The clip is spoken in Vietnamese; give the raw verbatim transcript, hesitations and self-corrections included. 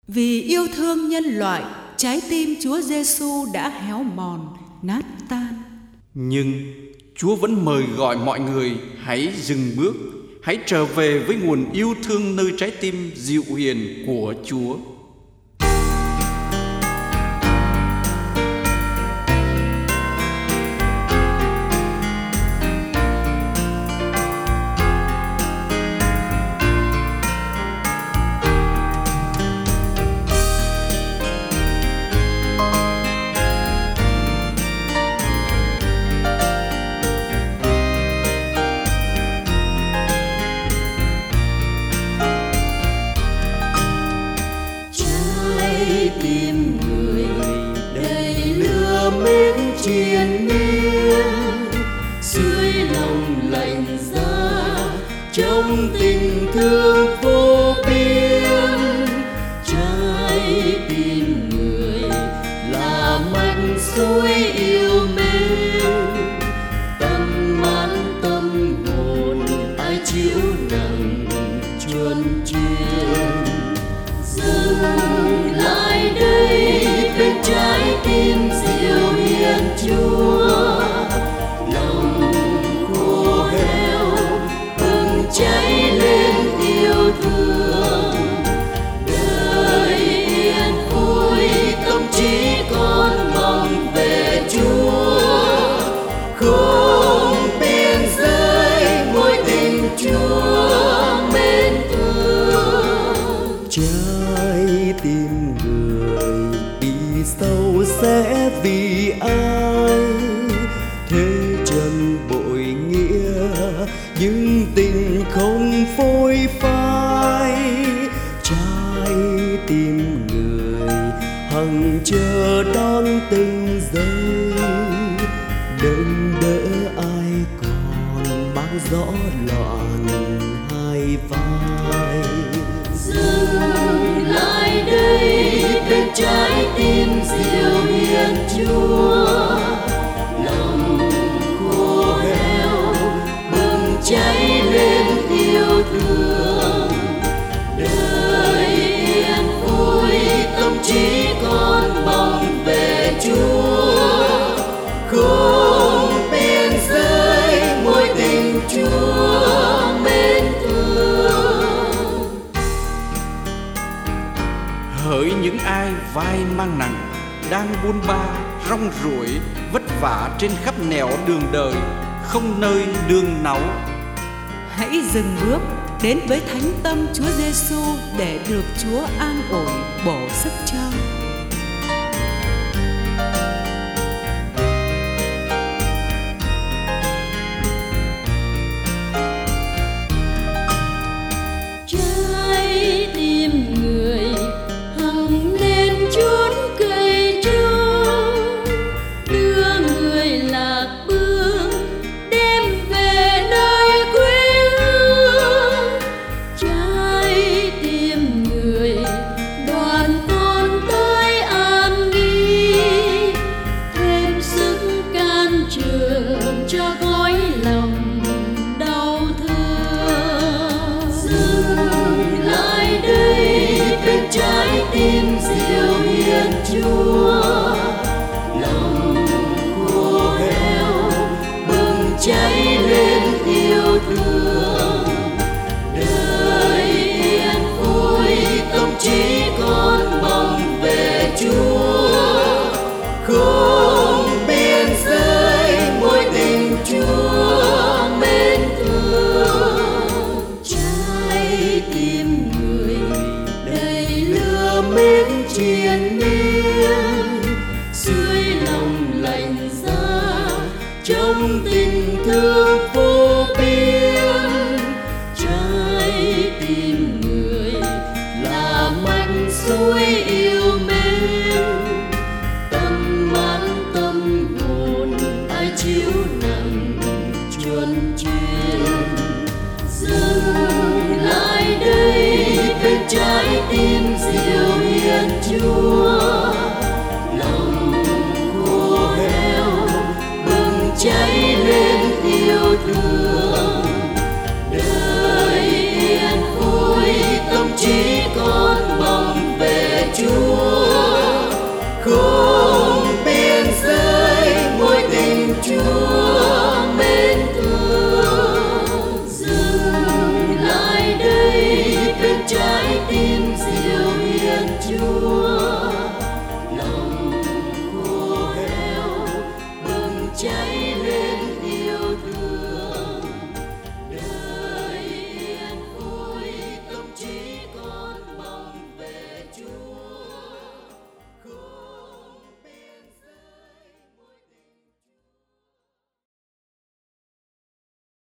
Vì yêu thương nhân loại, trái tim Chúa Giêsu đã héo mòn, nát tan. Nhưng Chúa vẫn mời gọi mọi người hãy dừng bước, hãy trở về với nguồn yêu thương nơi trái tim dịu hiền của Chúa. Tim người đầy lửa mến triền miên, dưới lòng lạnh giá trong tình thương vô biên. Trái tim người là mạch suối yêu mến, tâm mãn tâm hồn ai chịu nặng chuồn chuyên. Dừng lại đây bên trái tim dịu hiền Chúa, lòng khô héo bừng cháy lên yêu thương. Đời yên vui tâm trí con mong về Chúa, không biên giới mối tình Chúa mến thương. Trái tim người đi sâu sẽ vì ai, thế chân bội nghĩa nhưng tình không phôi phai. Trái tim người hằng chờ đón từng giây, đừng đỡ ai còn mang gió loạn hai vai. Dừng lại đây bên trái tim dịu hiền Chúa, lòng khô héo bừng cháy lên yêu thương. Đời yên vui tâm trí con mong về Chúa, không biên giới mối tình Chúa mến thương. Hỡi những ai vai mang nặng, đang buôn ba, rong ruổi, vất vả trên khắp nẻo đường đời, không nơi nương náu. Hãy dừng bước đến với thánh tâm Chúa Giêsu để được Chúa an ủi, bổ sức cho. Trái tim người hằng nên chốn cây trông, đưa người lạc bước đem về nơi quê hương. Trái tim người đoàn con tới an nghỉ, thêm sức can trường cho gói lòng đau thương. Dừng lại đây bên trái tim dịu hiền Chúa, lòng khô héo bừng cháy lên yêu thương. Đời yên vui tâm trí con mong về Chúa, không biên giới mối tình Chúa mến thương. Trái tim người đầy lửa mến triền miên, dưới lòng lạnh giá trong tình thương vô biên. Trái tim người là mạch suối yêu mến, tâm mãn tâm hồn ai chịu nặng chuồn chuyên. Dừng lại đây bên trái tim